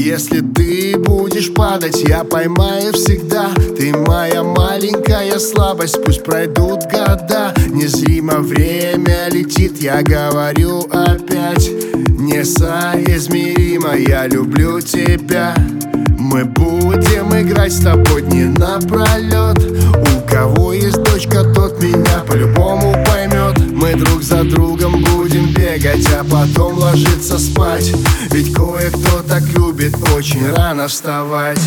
Если ты будешь падать, я поймаю всегда. Ты моя маленькая слабость, пусть пройдут года. Незримо время летит, я говорю опять. Несоизмеримо, я люблю тебя. Мы будем играть с тобой дни напролет. У кого есть дочка, тот меня по-любому поймет. Мы друг за другом будем бегать, а потом ложиться спать. Ведь кое-кто так любит очень рано вставать.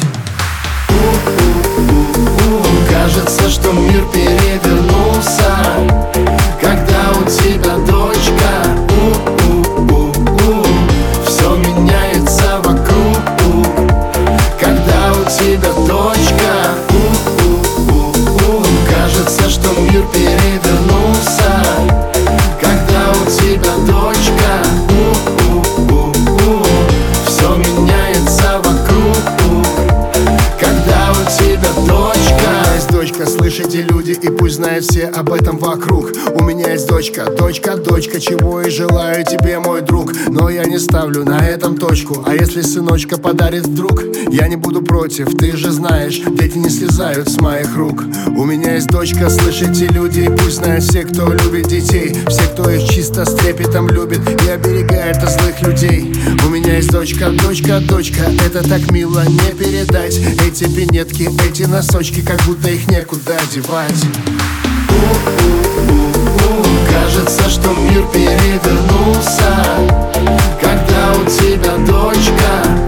Кажется, что мир перевернулся, когда у тебя дочка. Все меняется вокруг, когда у тебя дочка. Кажется, что мир перевернулся, когда у тебя дочка. Все меняется вокруг, когда у тебя дочка. Есть дочка, слышите, люди, и пусть знают все об этом вокруг. У меня есть дочка, дочка, дочка, чего и желаю тебе, мой друг. Но я не ставлю на этом точку. А если сыночка подарит вдруг, я не буду против, ты же знаешь, дети не слезают с моих рук. У меня есть дочка, слышите, люди, и пусть знают все, кто любит детей. Все, кто их чисто с трепетом любит и оберегает от злых людей. У меня есть дочка, дочка, дочка, это так мило не передать. Эти пинетки, эти носочки, как будто их некуда девать. Кажется, что мир перевернулся, когда у тебя дочка.